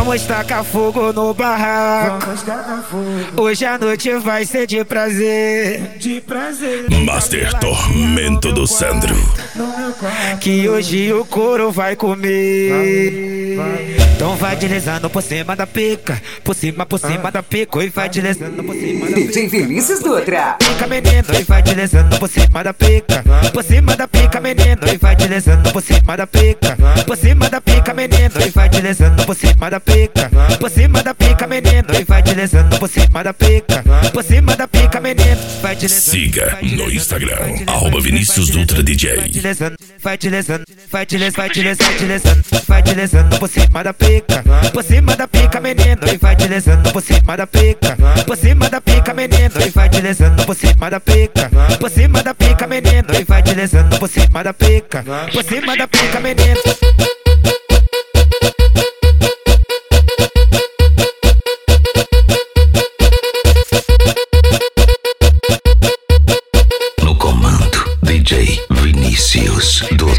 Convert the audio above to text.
Vamos tacar fogo no barraco. Hoje a noite vai ser de prazer. Master Tormento do Sandro. Que hoje o couro vai comer. Então vai deslizando por cima da pica. Por cima da pica. E vai deslizando por cima da pica. DJ Vinícius Dutra. Pica menino e vai deslizando por cima da pica. Por cima da pica menino e vai deslizando por cima da pica. Por cima da pica menino e vai deslizando por cima da pica. Por cima da pica menino e vai deslizando por cima da pica. Por cima da pica menino vai deslizando. Siga no Instagram @Vinícius Dutra DJ. Vai deslizando, vai deslizando, vai deslizando, vai deslizando por cima da pica. Por cima da pica menino e vai deslizando por cima da pica. Por cima da pica menino e vai deslizando por cima da pica. Por cima da pica menino e vai deslizando por cima da pica. Por cima da pica menino. No comando DJ Vinícius Dutra.